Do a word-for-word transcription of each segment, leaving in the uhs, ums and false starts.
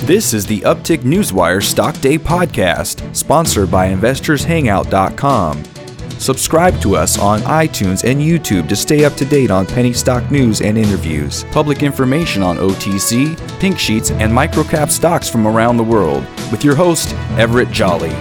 This is the Uptick Newswire Stock Day podcast, sponsored by investors hangout dot com. Subscribe to us on iTunes and YouTube to stay up to date on penny stock news and interviews, public information on O T C, pink sheets, and microcap stocks from around the world, with your host, Everett Jolly.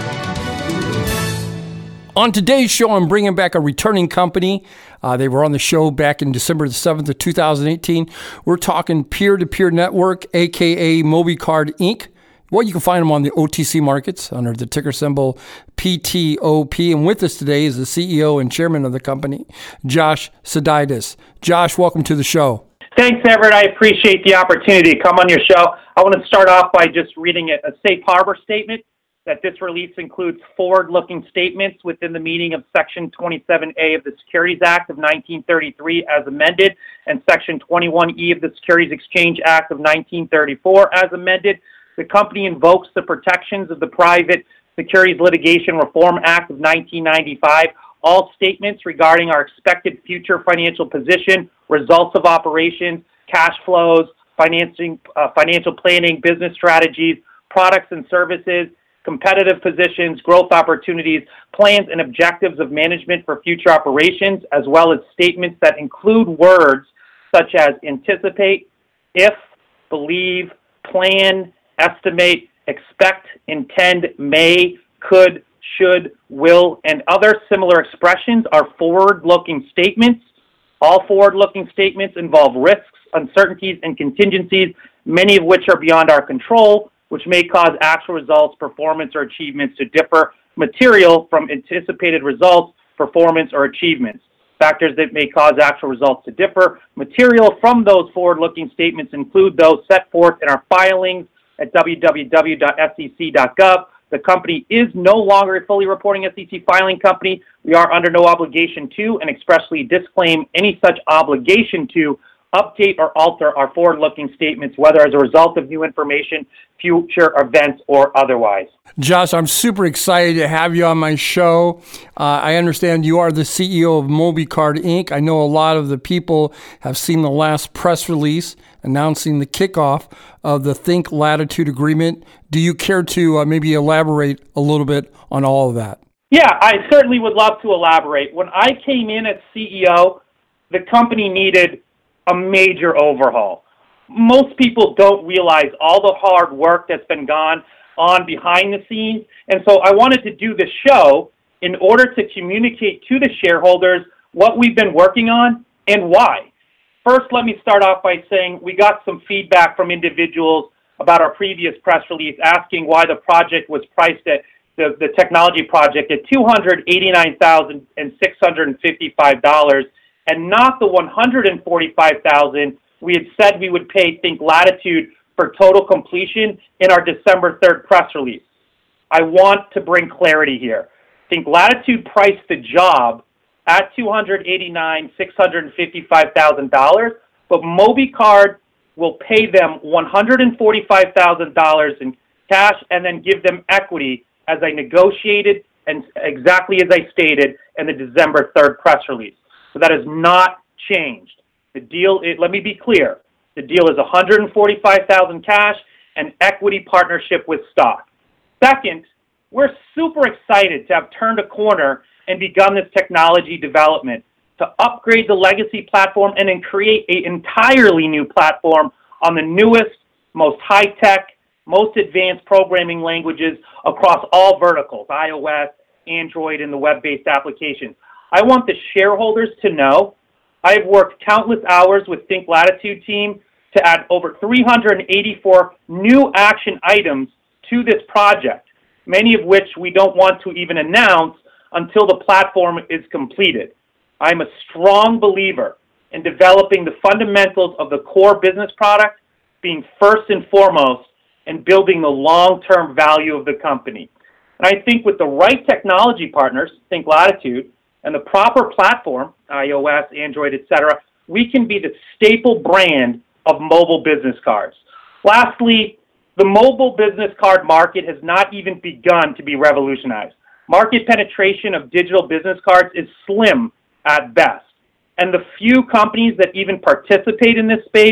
On today's show, I'm bringing back a returning company. Uh, they were on the show back in December the seventh of two thousand eighteen. We're talking Peer-to-Peer Network, a k a. MobiCard Incorporated. Well, you can find them on the O T C markets under the ticker symbol P T O P. And with us today is the C E O and chairman of the company, Josh Sudaitis. Josh, welcome to the show. Thanks, Everett. I appreciate the opportunity to come on your show. I want to start off by just reading a safe harbor statement that this release includes forward-looking statements within the meaning of Section twenty-seven A of the Securities Act of nineteen thirty-three as amended and Section twenty-one E of the Securities Exchange Act of nineteen thirty-four as amended. The company invokes the protections of the Private Securities Litigation Reform Act of nineteen ninety-five. All statements regarding our expected future financial position, results of operations, cash flows, financing, uh, financial planning, business strategies, products and services, competitive positions, growth opportunities, plans and objectives of management for future operations, as well as statements that include words such as anticipate, if, believe, plan, estimate, expect, intend, may, could, should, will, and other similar expressions are forward-looking statements. All forward-looking statements involve risks, uncertainties, and contingencies, many of which are beyond our control, which may cause actual results, performance, or achievements to differ material from anticipated results, performance, or achievements. Factors that may cause actual results to differ material from those forward-looking statements include those set forth in our filings at w w w dot s e c dot gov. The company is no longer a fully reporting S E C filing company. We are under no obligation to and expressly disclaim any such obligation to update or alter our forward-looking statements, whether as a result of new information, future events, or otherwise. Josh, I'm super excited to have you on my show. Uh, I understand you are the C E O of MobiCard Incorporated. I know a lot of the people have seen the last press release announcing the kickoff of the Think Latitude agreement. Do you care to uh, maybe elaborate a little bit on all of that? Yeah, I certainly would love to elaborate. When I came in as C E O, the company needed a major overhaul. Most people don't realize all the hard work that's been gone on behind the scenes. And so I wanted to do this show in order to communicate to the shareholders what we've been working on and why. First, let me start off by saying we got some feedback from individuals about our previous press release asking why the project was priced at the, the technology project at two hundred eighty-nine thousand six hundred fifty-five dollars and not the one hundred forty-five thousand dollars we had said we would pay Think Latitude for total completion in our December third press release. I want to bring clarity here. Think Latitude priced the job at two hundred eighty-nine thousand six hundred fifty-five dollars, but MobiCard will pay them one hundred forty-five thousand dollars in cash and then give them equity as I negotiated and exactly as I stated in the December third press release. So that has not changed. The deal, it, let me be clear, the deal is one hundred forty-five thousand dollars cash and equity partnership with stock. Second, we're super excited to have turned a corner and begun this technology development to upgrade the legacy platform and then create an entirely new platform on the newest, most high-tech, most advanced programming languages across all verticals, iOS, Android, and the web-based applications. I want the shareholders to know I've worked countless hours with Think Latitude team to add over three hundred eighty-four new action items to this project, many of which we don't want to even announce until the platform is completed. I'm a strong believer in developing the fundamentals of the core business product, being first and foremost, and building the long-term value of the company. And I think with the right technology partners, Think Latitude, and the proper platform, iOS, Android, et cetera, we can be the staple brand of mobile business cards. Lastly, the mobile business card market has not even begun to be revolutionized. Market penetration of digital business cards is slim at best. And the few companies that even participate in this space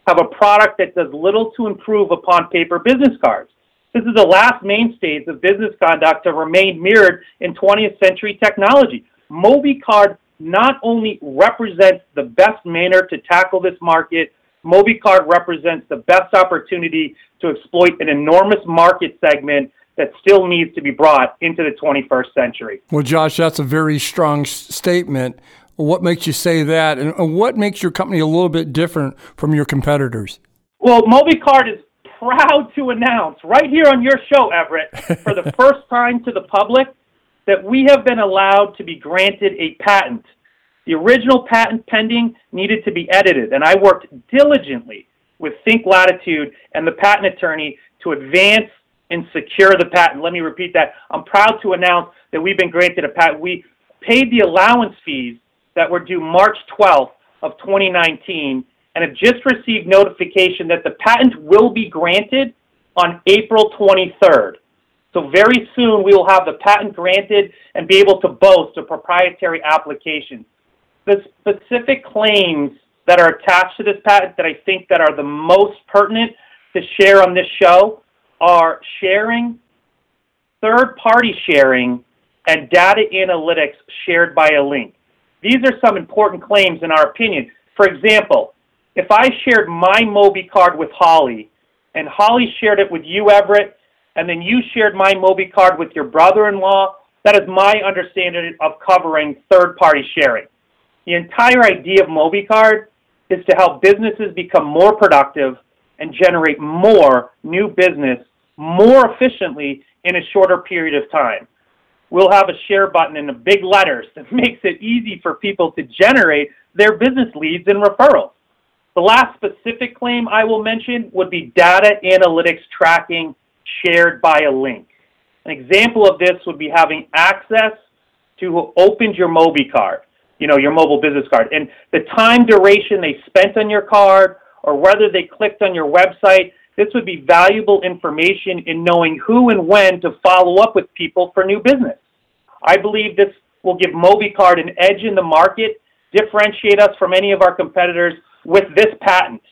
have a product that does little to improve upon paper business cards. This is the last mainstays of business conduct to remain mirrored in twentieth century technology. MobiCard not only represents the best manner to tackle this market, MobiCard represents the best opportunity to exploit an enormous market segment that still needs to be brought into the twenty-first century. Well, Josh, that's a very strong s- statement. What makes you say that, and what makes your company a little bit different from your competitors? Well, MobiCard is proud to announce right here on your show, Everett, for the first time to the public, that we have been allowed to be granted a patent. The original patent pending needed to be edited, and I worked diligently with Think Latitude and the patent attorney to advance and secure the patent. Let me repeat that. I'm proud to announce that we've been granted a patent. We paid the allowance fees that were due March twelfth of twenty nineteen and have just received notification that the patent will be granted on April twenty-third. So very soon we will have the patent granted and be able to boast a proprietary application. The specific claims that are attached to this patent that I think that are the most pertinent to share on this show are sharing, third-party sharing, and data analytics shared by a link. These are some important claims in our opinion. For example, if I shared my MobiCard with Holly, and Holly shared it with you, Everett, and then you shared my MobiCard with your brother-in-law, that is my understanding of covering third-party sharing. The entire idea of MobiCard is to help businesses become more productive and generate more new business more efficiently in a shorter period of time. We'll have a share button in the big letters that makes it easy for people to generate their business leads and referrals. The last specific claim I will mention would be data analytics tracking shared by a link. An example of this would be having access to who opened your MobiCard, you know, your mobile business card, and the time duration they spent on your card or whether they clicked on your website. This would be valuable information in knowing who and when to follow up with people for new business. I believe this will give MobiCard an edge in the market, differentiate us from any of our competitors with this patent.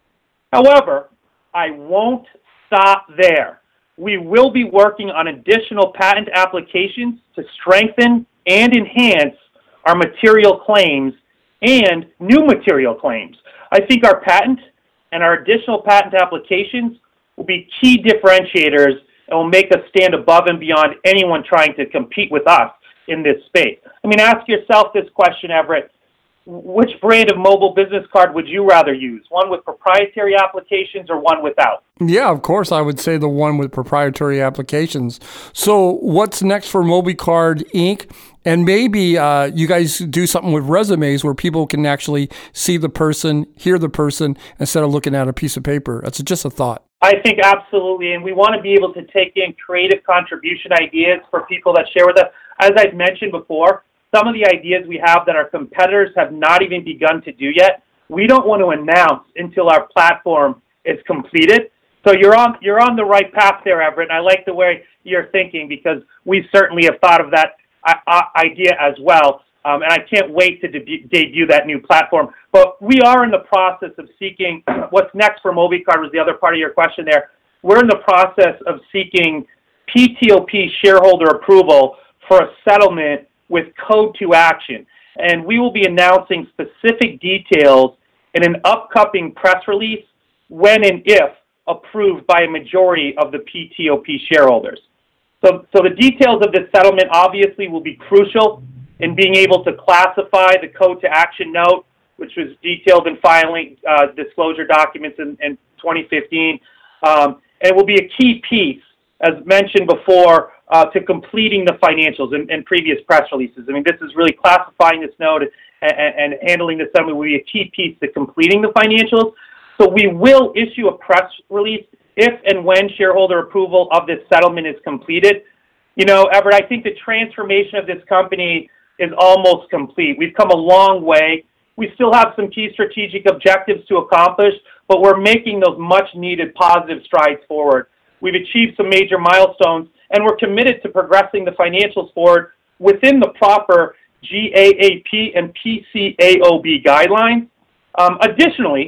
However, I won't stop there. We will be working on additional patent applications to strengthen and enhance our material claims and new material claims. I think our patent and our additional patent applications will be key differentiators and will make us stand above and beyond anyone trying to compete with us in this space. I mean, ask yourself this question, Everett. Which brand of mobile business card would you rather use? One with proprietary applications or one without? Yeah, of course, I would say the one with proprietary applications. So what's next for MobiCard Incorporated? And maybe uh, you guys do something with resumes where people can actually see the person, hear the person, instead of looking at a piece of paper. That's just a thought. I think absolutely, and we want to be able to take in creative contribution ideas for people that share with us. As I've mentioned before, some of the ideas we have that our competitors have not even begun to do yet, we don't want to announce until our platform is completed. So you're on you're on the right path there, Everett, and I like the way you're thinking because we certainly have thought of that uh, idea as well, um, and I can't wait to deb- debut that new platform. But we are in the process of seeking what's next for MobiCard was the other part of your question there. We're in the process of seeking P T O P shareholder approval for a settlement with Code to Action, and we will be announcing specific details in an upcoming press release when and if approved by a majority of the P T O P shareholders. So, so the details of this settlement obviously will be crucial in being able to classify the Code to Action note, which was detailed in filing uh, disclosure documents in, in twenty fifteen, um, and it will be a key piece, as mentioned before, Uh, to completing the financials in, in previous press releases. I mean, this is really classifying this note and, and, and handling the settlement will be a key piece to completing the financials. So we will issue a press release if and when shareholder approval of this settlement is completed. You know, Everett, I think the transformation of this company is almost complete. We've come a long way. We still have some key strategic objectives to accomplish, but we're making those much-needed positive strides forward. We've achieved some major milestones, and we're committed to progressing the financials forward within the proper G A A P and P C A O B guidelines. Um, additionally,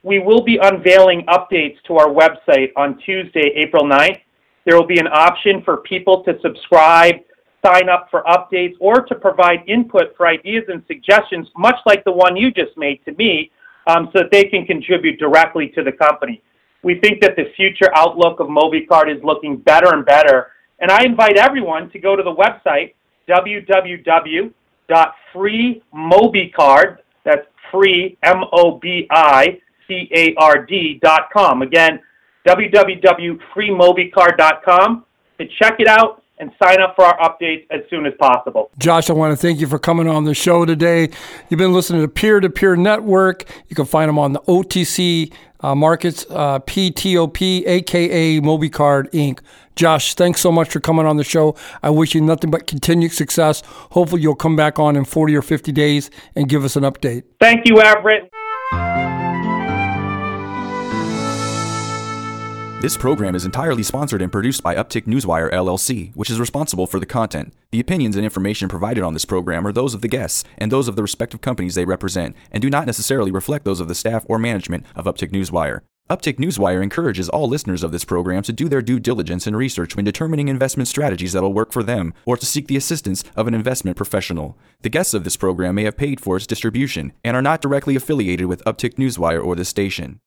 we will be unveiling updates to our website on Tuesday, April ninth. There will be an option for people to subscribe, sign up for updates, or to provide input for ideas and suggestions, much like the one you just made to me, um, so that they can contribute directly to the company. We think that the future outlook of MobiCard is looking better and better, and I invite everyone to go to the website, w w w dot free mobicard, that's free, M O B I C A R D dot com. Again, w w w dot free mobicard dot com to check it out and sign up for our updates as soon as possible. Josh, I want to thank you for coming on the show today. You've been listening to Peer to Peer Network. You can find them on the O T C uh, markets, uh, P T O P, a k a. MobiCard, Incorporated. Josh, thanks so much for coming on the show. I wish you nothing but continued success. Hopefully you'll come back on in forty or fifty days and give us an update. Thank you, Everett. This program is entirely sponsored and produced by Uptick Newswire, L L C, which is responsible for the content. The opinions and information provided on this program are those of the guests and those of the respective companies they represent, and do not necessarily reflect those of the staff or management of Uptick Newswire. Uptick Newswire encourages all listeners of this program to do their due diligence and research when determining investment strategies that will work for them, or to seek the assistance of an investment professional. The guests of this program may have paid for its distribution and are not directly affiliated with Uptick Newswire or this station.